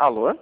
Alô?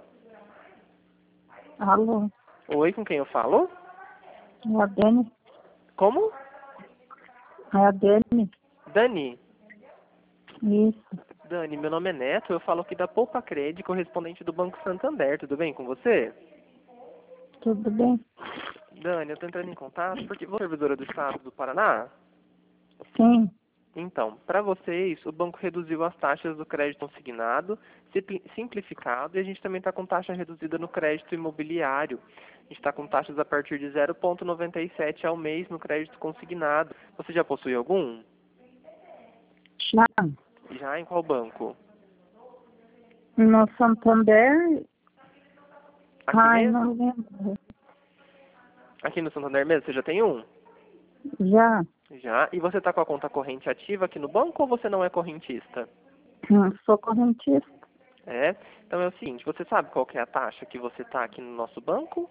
Alô, Oi, com quem eu falo? é a Dani? Como? É a Dani? Dani. Isso, Dani, meu nome é Neto, eu falo aqui da Poupa Cred, correspondente do Banco Santander, tudo bem com você? tudo bem? Dani, eu tô entrando em contato porque você é servidora do Estado do Paraná? Sim. Então, para vocês, o banco reduziu as taxas do crédito consignado, simplificado, e a gente também está com taxa reduzida no crédito imobiliário. A gente está com taxas a partir de 0,97 ao mês no crédito consignado. Você já possui algum? Já Já em qual banco? no Santander, Aqui não mesmo? lembro. Aqui no Santander mesmo, você já tem um? Já, Já. E você está com a conta corrente ativa aqui no banco ou você não é correntista? sou correntista. É. Então é o seguinte, você sabe qual que é a taxa que você está aqui no nosso banco?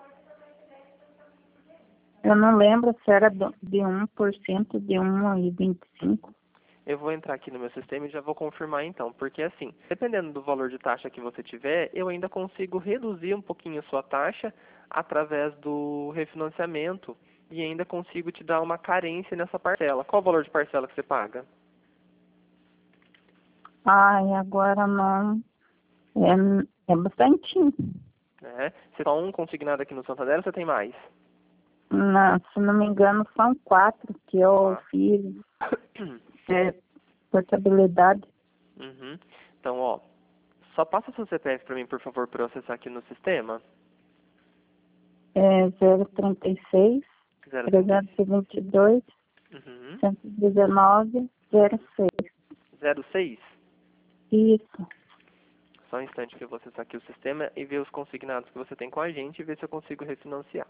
Eu não lembro se era de 1%, de 1,25. Eu vou entrar aqui no meu sistema e já vou confirmar então, porque assim, dependendo do valor de taxa que você tiver, eu ainda consigo reduzir um pouquinho a sua taxa através do refinanciamento e ainda consigo te dar uma carência nessa parcela. Qual o valor de parcela que você paga? Ai, agora não. É bastante. Né? Você só um consignado aqui no Santander ou você tem mais? Não, se não me engano, são 4 que eu Ah. fiz. Portabilidade. Uhum. Então, ó, só passa seu CPF para mim, por favor, para eu acessar aqui no sistema. É 036 036. 322 Uhum. 119 06. 06. Isso. Só um instante que eu vou acessar aqui o sistema e ver os consignados que você tem com a gente e ver se eu consigo refinanciar.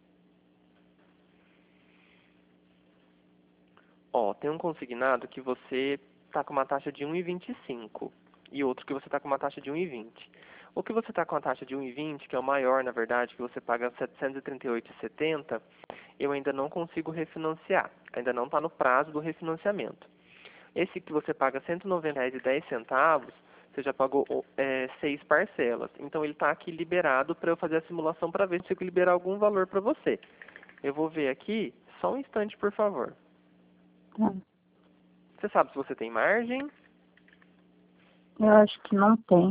Ó, tem um consignado que você está com uma taxa de 1,25 e outro que você está com uma taxa de 1,20. O que você está com a taxa de 1,20, que é o maior, na verdade, que você paga R$ 738,70, eu ainda não consigo refinanciar. Ainda não está no prazo do refinanciamento. Esse que você paga R$ 190,10, você já pagou 6 parcelas. Então ele está aqui liberado para eu fazer a simulação para ver se eu consigo liberar algum valor para você. Eu vou ver aqui, só um instante, por favor. Tá. Você sabe se você tem margem? Eu acho que não tem.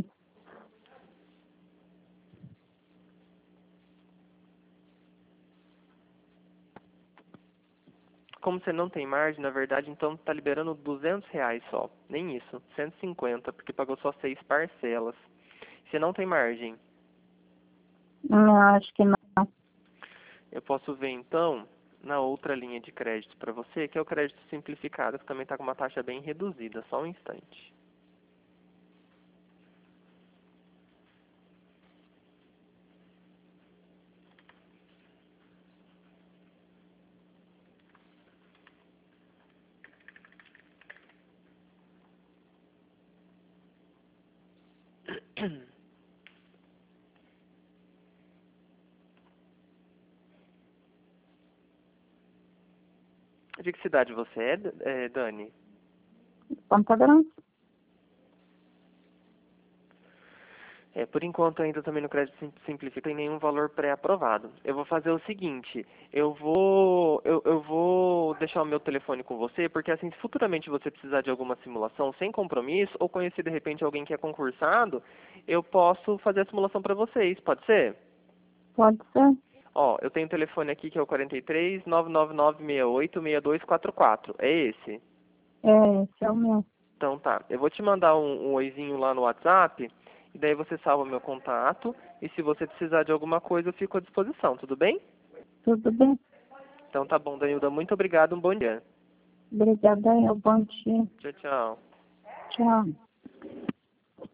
Como você não tem margem, na verdade, então está liberando R$ 200 só. Nem isso, 150, porque pagou só 6 parcelas. Você não tem margem. Eu acho que não. Eu posso ver, então, na outra linha de crédito para você, que é o crédito simplificado, que também está com uma taxa bem reduzida. Só um instante. De que cidade você é, Dani? Ponta Grossa. Por enquanto ainda também no crédito simplificado tem nenhum valor pré-aprovado. Eu vou fazer o seguinte, eu vou deixar o meu telefone com você, porque assim, se futuramente você precisar de alguma simulação sem compromisso, ou conhecer de repente alguém que é concursado, eu posso fazer a simulação para vocês, pode ser? Pode ser? Ó, eu tenho um telefone aqui que é o 43 999 68 6244. É esse? Esse é o meu. Então tá. Eu vou te mandar um oizinho lá no WhatsApp, e daí você salva meu contato, e se você precisar de alguma coisa, eu fico à disposição, tudo bem? Tudo bem? Então tá bom, Danilda. Muito obrigado, um bom dia. Obrigada, bom dia. Tchau, tchau. Tchau.